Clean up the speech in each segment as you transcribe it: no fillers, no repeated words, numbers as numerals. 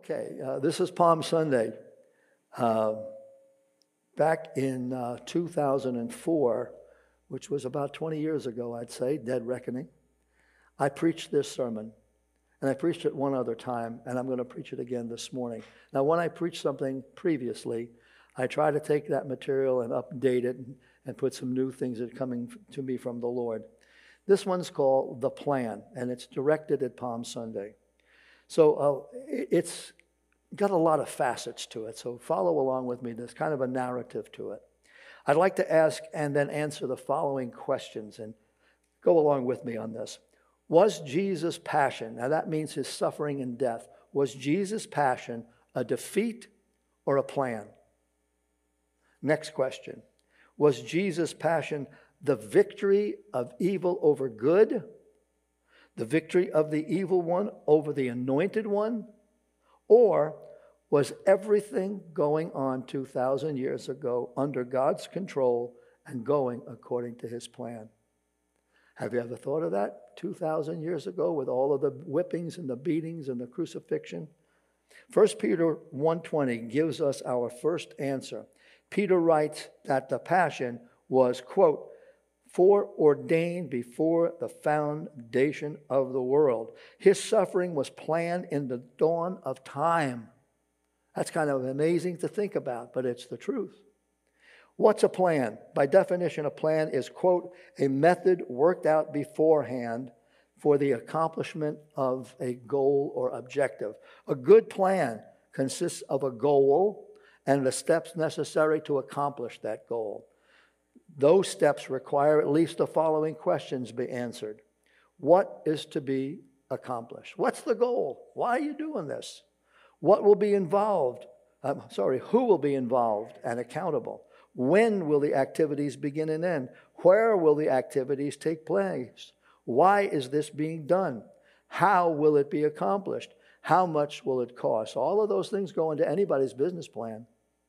Okay, this is Palm Sunday. Back in 2004, which was about 20 years ago, I'd say, dead reckoning, I preached this sermon. And I preached it one other time, and I'm going to preach it again this morning. Now, when I preached something previously, I try to take that material and update it and put some new things that are coming to me from the Lord. This one's called The Plan, and it's directed at Palm Sunday. So it's got a lot of facets to it, so follow along with me. There's kind of a narrative to it. I'd like to ask and then answer the following questions, and go along with me on this. Was Jesus' passion, now that means his suffering and death, was Jesus' passion a defeat or a plan? Next question. Was Jesus' passion the victory of evil over good? The victory of the evil one over the anointed one? Or was everything going on 2,000 years ago under God's control and going according to his plan? Have you ever thought of that 2,000 years ago with all of the whippings and the beatings and the crucifixion? 1 Peter 1:20 gives us our first answer. Peter writes that the passion was, quote, foreordained before the foundation of the world. His suffering was planned in the dawn of time. That's kind of amazing to think about, but it's the truth. What's a plan? By definition, a plan is, quote, a method worked out beforehand for the accomplishment of a goal or objective. A good plan consists of a goal and the steps necessary to accomplish that goal. Those steps require at least the following questions be answered. What is to be accomplished? What's the goal? Why are you doing this? What will be involved? Who will be involved and accountable? When will the activities begin and end? Where will the activities take place? Why is this being done? How will it be accomplished? How much will it cost? All of those things go into anybody's business plan.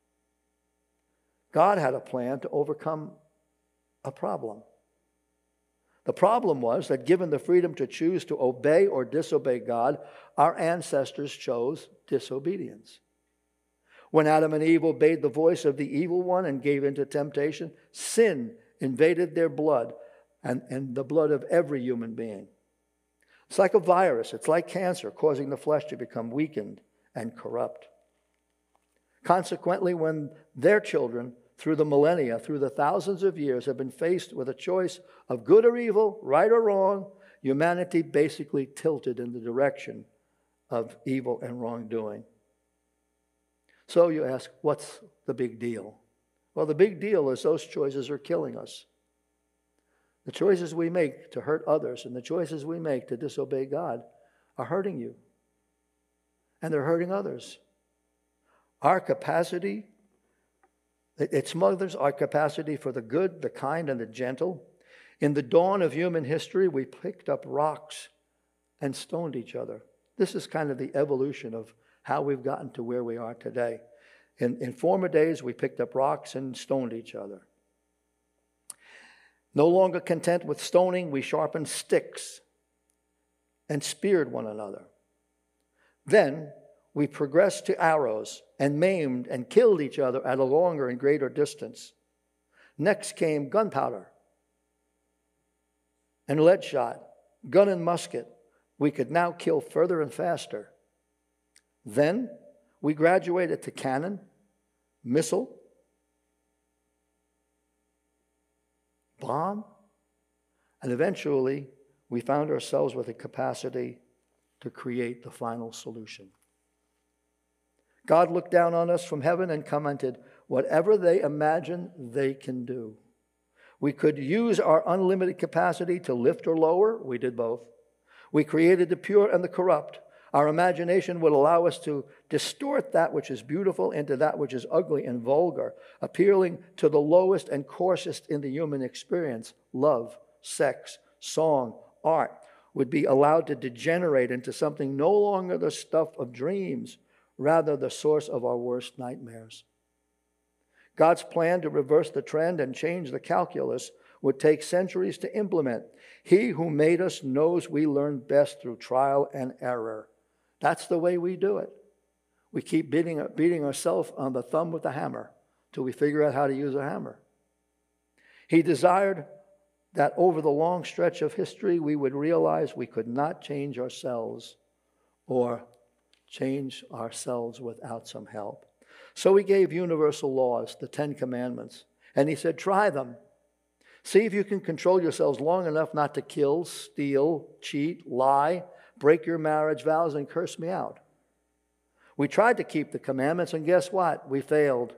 God had a plan to overcome a problem. The problem was that given the freedom to choose to obey or disobey God, our ancestors chose disobedience. When Adam and Eve obeyed the voice of the evil one and gave into temptation, sin invaded their blood and the blood of every human being. It's like a virus. It's like cancer, causing the flesh to become weakened and corrupt. Consequently, when their children, through the millennia, through the thousands of years, have been faced with a choice of good or evil, right or wrong, humanity basically tilted in the direction of evil and wrongdoing. So you ask, what's the big deal? Well, the big deal is those choices are killing us. The choices we make to hurt others and the choices we make to disobey God are hurting you. And they're hurting others. Our capacity, it smothers our capacity for the good, the kind, and the gentle. In the dawn of human history, we picked up rocks and stoned each other. This is kind of the evolution of how we've gotten to where we are today. In former days, we picked up rocks and stoned each other. No longer content with stoning, we sharpened sticks and speared one another. Then we progressed to arrows and maimed and killed each other at a longer and greater distance. Next came gunpowder and lead shot, gun and musket. We could now kill further and faster. Then we graduated to cannon, missile, bomb, and eventually we found ourselves with the capacity to create the final solution. God looked down on us from heaven and commented, whatever they imagine, they can do. We could use our unlimited capacity to lift or lower. We did both. We created the pure and the corrupt. Our imagination would allow us to distort that which is beautiful into that which is ugly and vulgar, appealing to the lowest and coarsest in the human experience. Love, sex, song, art would be allowed to degenerate into something no longer the stuff of dreams, rather the source of our worst nightmares. God's plan to reverse the trend and change the calculus would take centuries to implement. He who made us knows we learn best through trial and error. That's the way we do it. We keep beating ourselves on the thumb with a hammer till we figure out how to use a hammer. He desired that over the long stretch of history, we would realize we could not change ourselves or change ourselves without some help. So he gave universal laws, the 10 Commandments. And he said, try them. See if you can control yourselves long enough not to kill, steal, cheat, lie, break your marriage vows, and curse me out. We tried to keep the commandments, and guess what? We failed.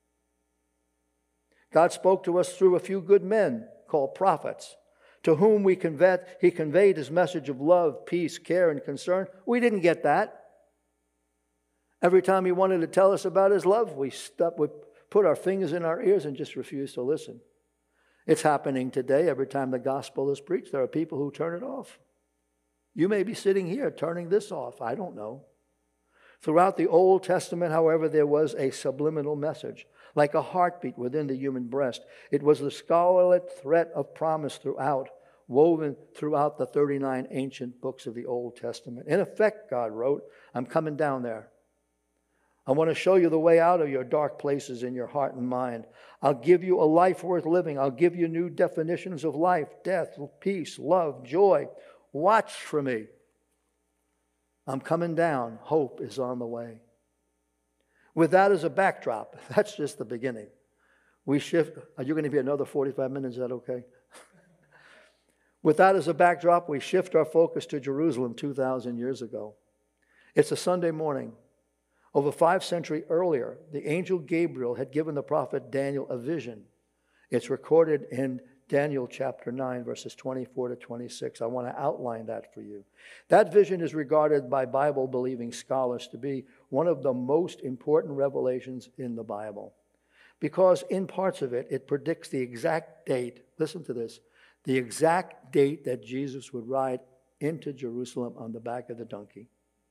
God spoke to us through a few good men called prophets, to whom he conveyed his message of love, peace, care, and concern. We didn't get that. Every time he wanted to tell us about his love, we put our fingers in our ears and just refused to listen. It's happening today. Every time the gospel is preached, there are people who turn it off. You may be sitting here turning this off. I don't know. Throughout the Old Testament, however, there was a subliminal message, like a heartbeat within the human breast. It was the scarlet thread of promise throughout, woven throughout the 39 ancient books of the Old Testament. In effect, God wrote, I'm coming down there. I want to show you the way out of your dark places in your heart and mind. I'll give you a life worth living. I'll give you new definitions of life, death, peace, love, joy. Watch for me. I'm coming down. Hope is on the way. With that as a backdrop, that's just the beginning. We shift. Are you going to be another 45 minutes? Is that okay? With that as a backdrop, we shift our focus to Jerusalem 2,000 years ago. It's a Sunday morning. Over 5 centuries earlier, the angel Gabriel had given the prophet Daniel a vision. It's recorded in Daniel chapter 9, verses 24 to 26. I want to outline that for you. That vision is regarded by Bible-believing scholars to be one of the most important revelations in the Bible, because in parts of it, it predicts the exact date, listen to this, the exact date that Jesus would ride into Jerusalem on the back of the donkey.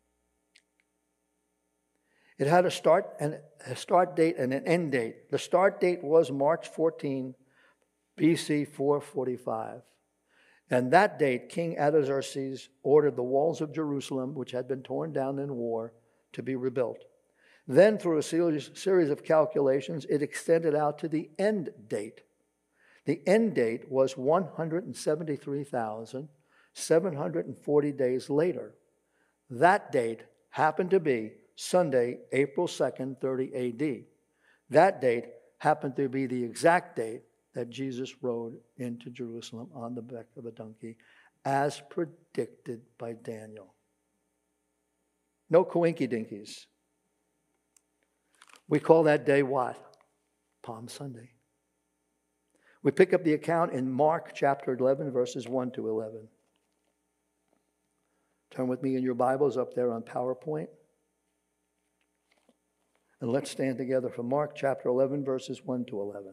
It had a start date and an end date. The start date was March 14, BC 445. And that date, King Artaxerxes ordered the walls of Jerusalem, which had been torn down in war, to be rebuilt. Then, through a series of calculations, it extended out to the end date. The end date was 173,740 days later. That date happened to be Sunday, April 2nd, 30 AD. That date happened to be the exact date that Jesus rode into Jerusalem on the back of a donkey, as predicted by Daniel. No coinky-dinkies. We call that day what? Palm Sunday. We pick up the account in Mark chapter 11, verses 1 to 11. Turn with me in your Bibles up there on PowerPoint. And let's stand together for Mark chapter 11, verses 1 to 11.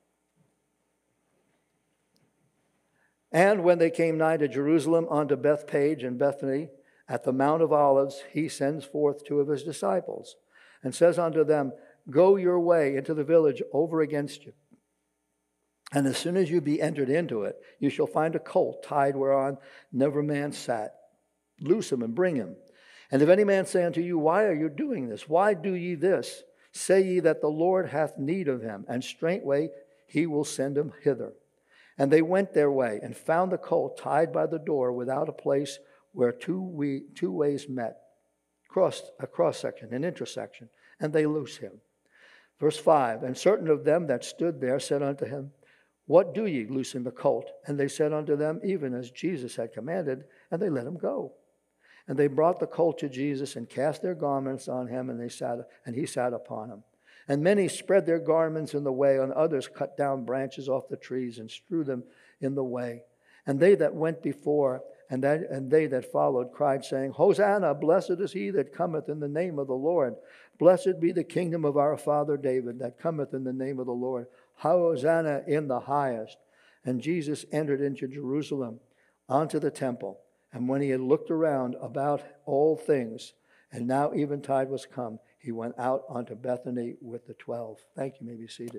And when they came nigh to Jerusalem unto Bethphage and Bethany at the Mount of Olives, he sends forth 2 of his disciples and says unto them, Go your way into the village over against you. And as soon as you be entered into it, you shall find a colt tied whereon never man sat. Loose him and bring him. And if any man say unto you, Why are you doing this? Why do ye this? Say ye that the Lord hath need of him, and straightway he will send him hither. And they went their way, and found the colt tied by the door without a place where two ways met. A cross-section, an intersection. And they loose him. Verse 5, And certain of them that stood there said unto him, What do ye, loosing the colt? And they said unto them, Even as Jesus had commanded, and they let him go. And they brought the colt to Jesus and cast their garments on him, and he sat upon him. And many spread their garments in the way, and others cut down branches off the trees and strew them in the way. And they that went before and they that followed cried, saying, Hosanna, blessed is he that cometh in the name of the Lord. Blessed be the kingdom of our father David that cometh in the name of the Lord. Hosanna in the highest. And Jesus entered into Jerusalem, unto the temple. And when he had looked around about all things, and now eventide was come, he went out unto Bethany with the 12. Thank you. You may be seated.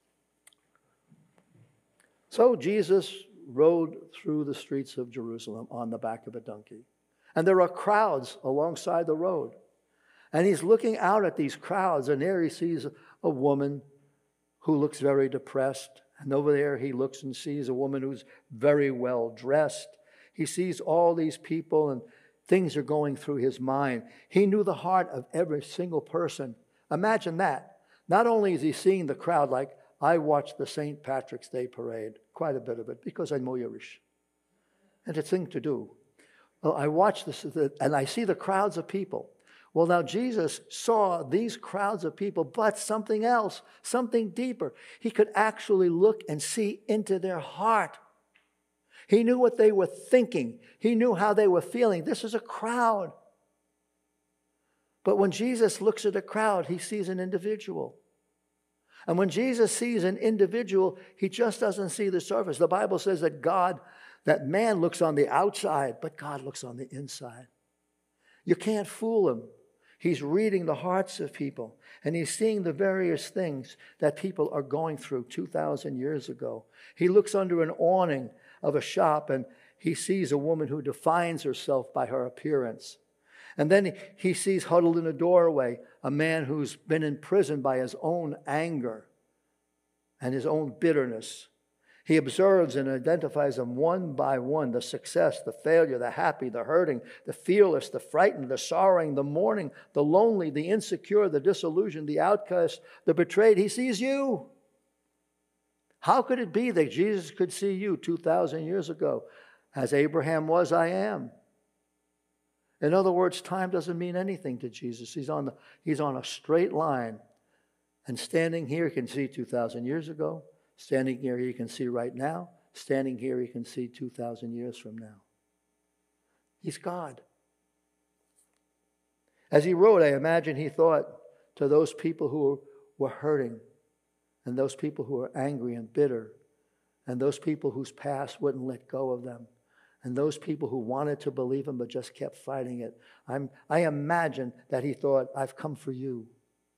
So Jesus rode through the streets of Jerusalem on the back of a donkey. And there are crowds alongside the road. And he's looking out at these crowds, and there he sees a woman who looks very depressed. And over there he looks and sees a woman who's very well dressed. He sees all these people, and things are going through his mind. He knew the heart of every single person. Imagine that. Not only is he seeing the crowd, like I watched the St. Patrick's Day parade, quite a bit of it, because I'm Irish. And it's a thing to do. Well, I watch this, and I see the crowds of people. Well, now Jesus saw these crowds of people, but something else, something deeper. He could actually look and see into their heart. He knew what they were thinking. He knew how they were feeling. This is a crowd. But when Jesus looks at a crowd, he sees an individual. And when Jesus sees an individual, he just doesn't see the surface. The Bible says that man looks on the outside, but God looks on the inside. You can't fool him. He's reading the hearts of people, and he's seeing the various things that people are going through 2,000 years ago. He looks under an awning of a shop, and he sees a woman who defines herself by her appearance. And then he sees huddled in a doorway a man who's been imprisoned by his own anger and his own bitterness. He observes and identifies them one by one, the success, the failure, the happy, the hurting, the fearless, the frightened, the sorrowing, the mourning, the lonely, the insecure, the disillusioned, the outcast, the betrayed. He sees you. How could it be that Jesus could see you 2,000 years ago? As Abraham was, I am. In other words, time doesn't mean anything to Jesus. He's on a straight line. And standing here, he can see 2,000 years ago. Standing here, he can see right now. Standing here, he can see 2,000 years from now. He's God. As he wrote, I imagine he thought to those people who were hurting, and those people who were angry and bitter, and those people whose past wouldn't let go of them, and those people who wanted to believe him but just kept fighting it. I imagine that he thought, I've come for you.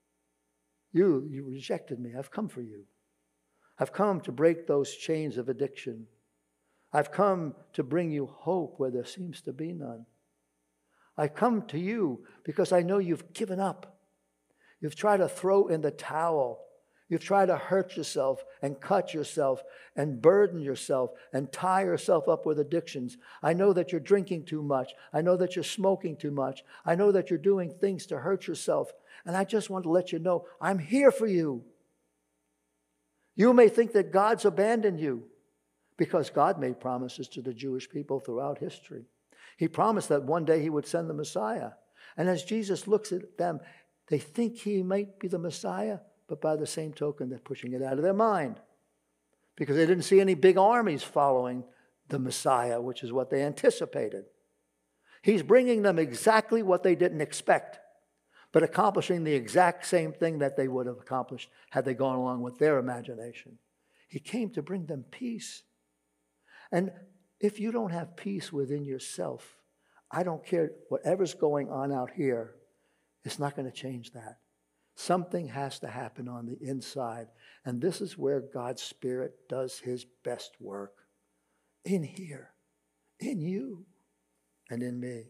You rejected me. I've come for you. I've come to break those chains of addiction. I've come to bring you hope where there seems to be none. I come to you because I know you've given up. You've tried to throw in the towel. You've tried to hurt yourself and cut yourself and burden yourself and tie yourself up with addictions. I know that you're drinking too much. I know that you're smoking too much. I know that you're doing things to hurt yourself. And I just want to let you know, I'm here for you. You may think that God's abandoned you because God made promises to the Jewish people throughout history. He promised that one day he would send the Messiah. And as Jesus looks at them, they think he might be the Messiah, but by the same token, they're pushing it out of their mind because they didn't see any big armies following the Messiah, which is what they anticipated. He's bringing them exactly what they didn't expect, but accomplishing the exact same thing that they would have accomplished had they gone along with their imagination. He came to bring them peace. And if you don't have peace within yourself, I don't care whatever's going on out here, it's not going to change that. Something has to happen on the inside. And this is where God's Spirit does his best work. In here, in you, and in me.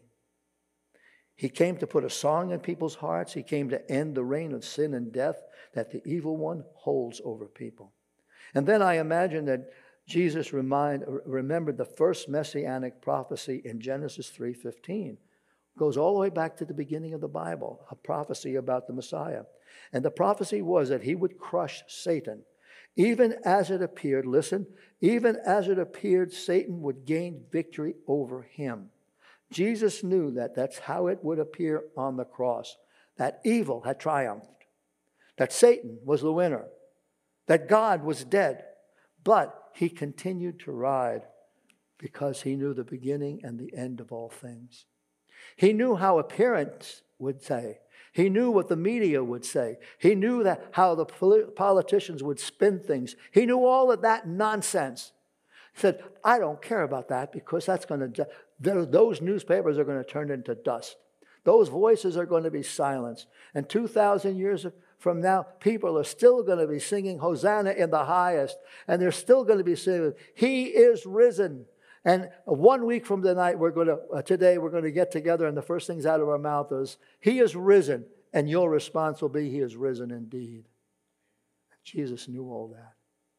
He came to put a song in people's hearts. He came to end the reign of sin and death that the evil one holds over people. And then I imagine that Jesus remembered the first messianic prophecy in Genesis 3:15. Goes all the way back to the beginning of the Bible, a prophecy about the Messiah. And the prophecy was that he would crush Satan. Even as it appeared, listen, even as it appeared, Satan would gain victory over him. Jesus knew that that's how it would appear on the cross, that evil had triumphed, that Satan was the winner, that God was dead, but he continued to ride because he knew the beginning and the end of all things. He knew how appearance would say. He knew what the media would say. He knew that how the politicians would spin things. He knew all of that nonsense. He said, I don't care about that because those newspapers are going to turn into dust. Those voices are going to be silenced. And 2,000 years from now, people are still going to be singing Hosanna in the highest. And they're still going to be singing, He is risen. And 1 week from tonight, today we're going to get together, and the first things out of our mouth is, He is risen, and your response will be, He is risen indeed. Jesus knew all that.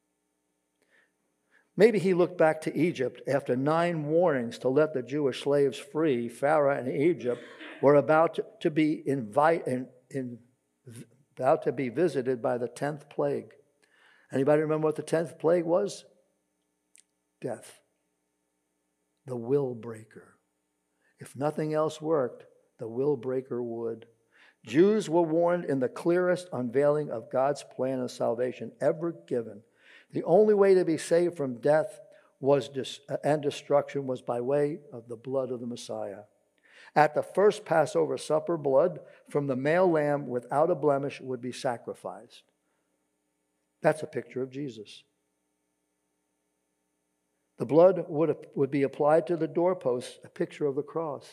Maybe He looked back to Egypt after 9 warnings to let the Jewish slaves free. Pharaoh and Egypt were about to be visited by the 10th plague. Anybody remember what the 10th plague was? Death. The will breaker. If nothing else worked, the will breaker would. Jews were warned in the clearest unveiling of God's plan of salvation ever given. The only way to be saved from death and destruction was by way of the blood of the Messiah. At the first Passover supper, blood from the male lamb without a blemish would be sacrificed. That's a picture of Jesus. The blood would be applied to the doorposts, a picture of the cross.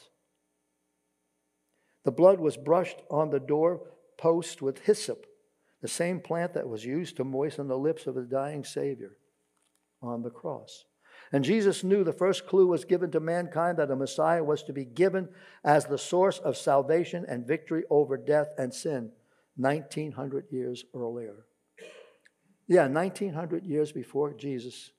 The blood was brushed on the doorpost with hyssop, the same plant that was used to moisten the lips of the dying Savior on the cross. And Jesus knew the first clue was given to mankind that a Messiah was to be given as the source of salvation and victory over death and sin 1,900 years earlier. Yeah, 1,900 years before Jesus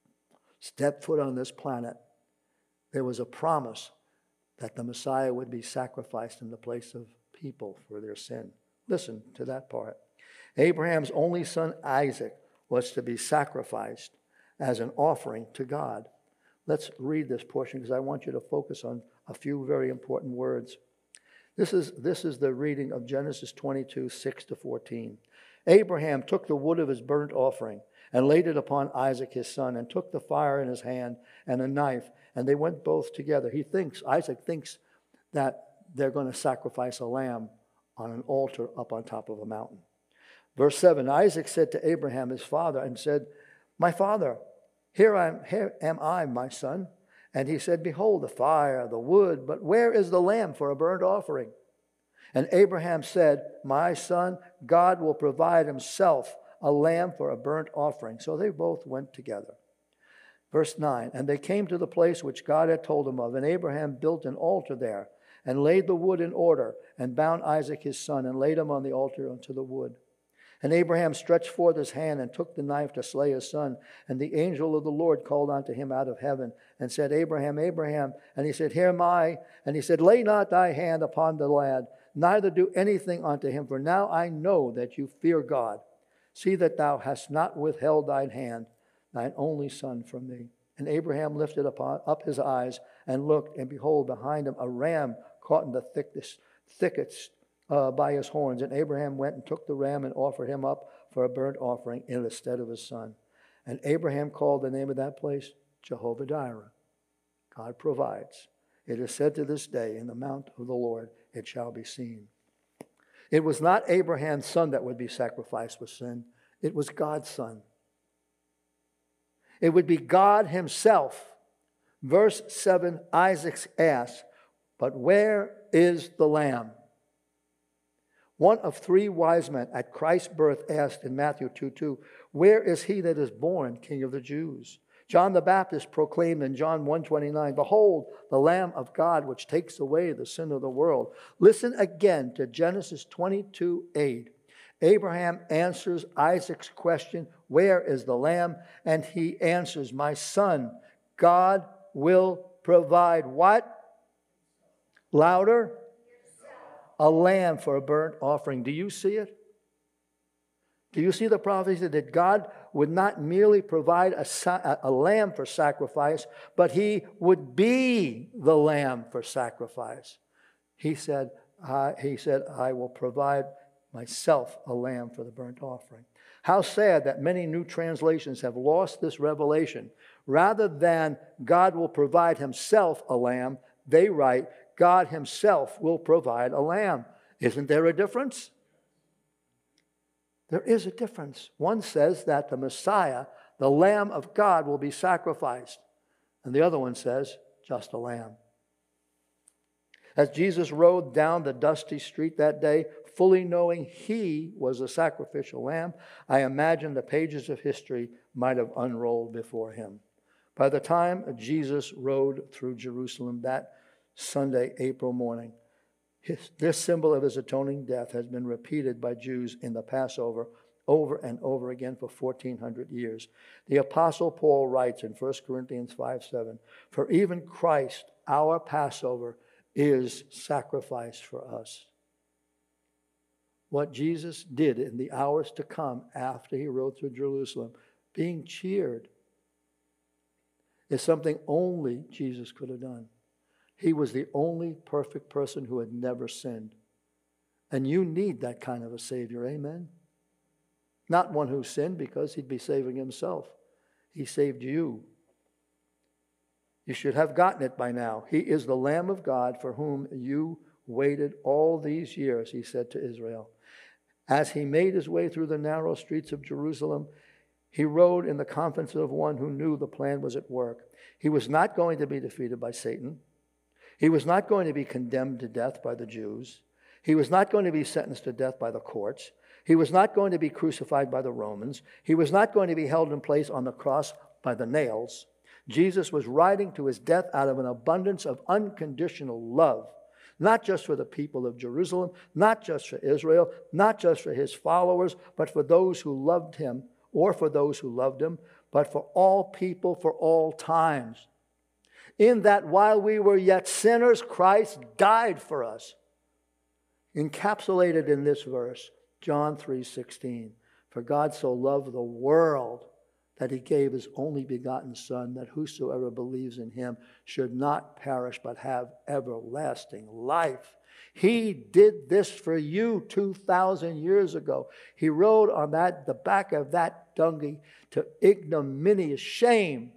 stepped foot on this planet, there was a promise that the Messiah would be sacrificed in the place of people for their sin. Listen to that part. Abraham's only son Isaac was to be sacrificed as an offering to God. Let's read this portion because I want you to focus on a few very important words. This is the reading of Genesis 22, 6-14. Abraham took the wood of his burnt offering and laid it upon Isaac his son, and took the fire in his hand and a knife, and they went both together. Isaac thinks that they're going to sacrifice a lamb on an altar up on top of a mountain. Verse 7, Isaac said to Abraham his father and said, "My father, here am I, my son." And he said, "Behold the fire, the wood, but where is the lamb for a burnt offering?" And Abraham said, "My son, God will provide himself a lamb for a burnt offering." So they both went together. Verse 9, and they came to the place which God had told him of, and Abraham built an altar there, and laid the wood in order, and bound Isaac his son, and laid him on the altar unto the wood. And Abraham stretched forth his hand, and took the knife to slay his son. And the angel of the Lord called unto him out of heaven, and said, "Abraham, Abraham." And he said, "Here am I." And he said, "Lay not thy hand upon the lad, neither do anything unto him, for now I know that you fear God. See that thou hast not withheld thine hand, thine only son, from me." And Abraham lifted up his eyes and looked, and behold, behind him a ram caught in the thickets by his horns. And Abraham went and took the ram and offered him up for a burnt offering in the stead of his son. And Abraham called the name of that place Jehovah-Jireh. God provides. It is said to this day, in the mount of the Lord it shall be seen. It was not Abraham's son that would be sacrificed with sin. It was God's son. It would be God himself. Verse 7, Isaac asks, "But where is the lamb?" One of 3 wise men at Christ's birth asked in Matthew 2:2, "Where is he that is born King of the Jews?" John the Baptist proclaimed in John 1:29, "Behold, the Lamb of God, which takes away the sin of the world." Listen again to Genesis 22:8. Abraham answers Isaac's question, "Where is the lamb?" And he answers, "My son, God will provide" what? Louder. A lamb for a burnt offering. Do you see it? Do you see the prophecy that God would not merely provide a lamb for sacrifice, but he would be the lamb for sacrifice? He said, "I will provide myself a lamb for the burnt offering." How sad that many new translations have lost this revelation. Rather than God will provide himself a lamb, they write, God himself will provide a lamb. Isn't there a difference? There is a difference. One says that the Messiah, the Lamb of God, will be sacrificed. And the other one says, just a lamb. As Jesus rode down the dusty street that day, fully knowing he was a sacrificial lamb, I imagine the pages of history might have unrolled before him. By the time Jesus rode through Jerusalem that Sunday, April morning, this symbol of his atoning death has been repeated by Jews in the Passover over and over again for 1,400 years. The Apostle Paul writes in 1 Corinthians 5:7, "For even Christ, our Passover, is sacrificed for us." What Jesus did in the hours to come after he rode through Jerusalem, being cheered, is something only Jesus could have done. He was the only perfect person who had never sinned. And you need that kind of a Savior, amen? Not one who sinned because he'd be saving himself. He saved you. You should have gotten it by now. He is the Lamb of God for whom you waited all these years, he said to Israel. As he made his way through the narrow streets of Jerusalem, he rode in the confidence of one who knew the plan was at work. He was not going to be defeated by Satan. He was not going to be condemned to death by the Jews. He was not going to be sentenced to death by the courts. He was not going to be crucified by the Romans. He was not going to be held in place on the cross by the nails. Jesus was riding to his death out of an abundance of unconditional love, not just for the people of Jerusalem, not just for Israel, not just for his followers, but for those who loved him, or for those who loved him, but for all people, for all times. In that while we were yet sinners, Christ died for us. Encapsulated in this verse, John 3:16, "For God so loved the world that he gave his only begotten Son, that whosoever believes in him should not perish but have everlasting life." He did this for you 2,000 years ago. He rode on the back of that donkey to ignominious shame.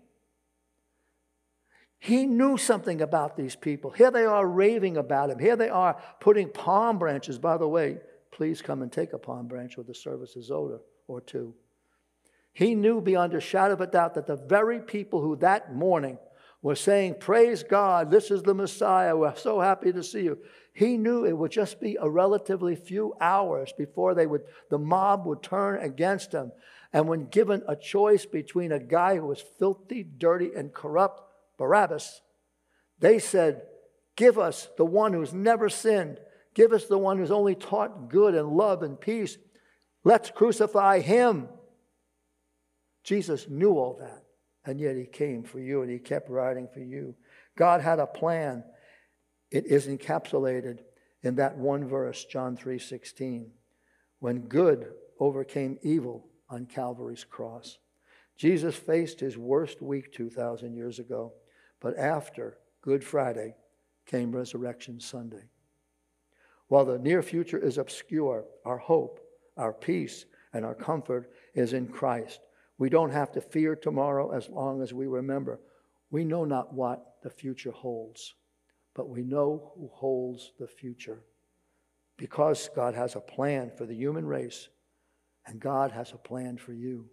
He knew something about these people. Here they are raving about him. Here they are putting palm branches. By the way, please come and take a palm branch when the service is over, or two. He knew beyond a shadow of a doubt that the very people who that morning were saying, "Praise God, this is the Messiah, we're so happy to see you," he knew it would just be a relatively few hours before the mob would turn against him. And when given a choice between a guy who was filthy, dirty, and corrupt, Barabbas, they said, "Give us the one who's never sinned. Give us the one who's only taught good and love and peace. Let's crucify him." Jesus knew all that, and yet he came for you, and he kept riding for you. God had a plan. It is encapsulated in that one verse, John 3:16, when good overcame evil on Calvary's cross. Jesus faced his worst week 2,000 years ago, but after Good Friday came Resurrection Sunday. While the near future is obscure, our hope, our peace, and our comfort is in Christ. We don't have to fear tomorrow as long as we remember. We know not what the future holds, but we know who holds the future. Because God has a plan for the human race, and God has a plan for you.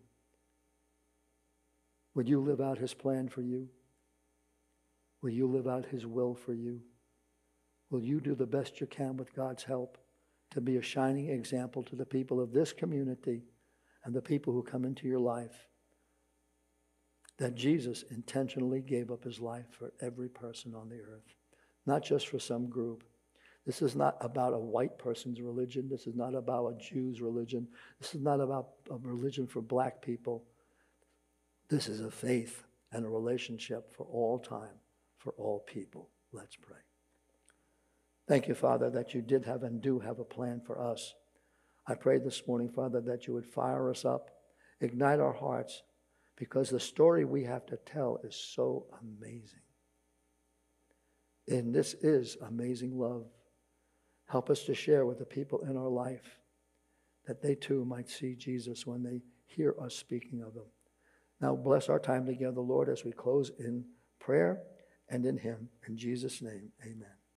Would you live out his plan for you? Will you live out his will for you? Will you do the best you can with God's help to be a shining example to the people of this community and the people who come into your life, that Jesus intentionally gave up his life for every person on the earth, not just for some group. This is not about a white person's religion. This is not about a Jew's religion. This is not about a religion for black people. This is a faith and a relationship for all time, for all people. Let's pray. Thank you, Father, that you did have and do have a plan for us. I pray this morning, Father, that you would fire us up, ignite our hearts, because the story we have to tell is so amazing. And this is amazing love. Help us to share with the people in our life, that they too might see Jesus when they hear us speaking of him. Now bless our time together, Lord, as we close in prayer and in him. In Jesus' name, amen.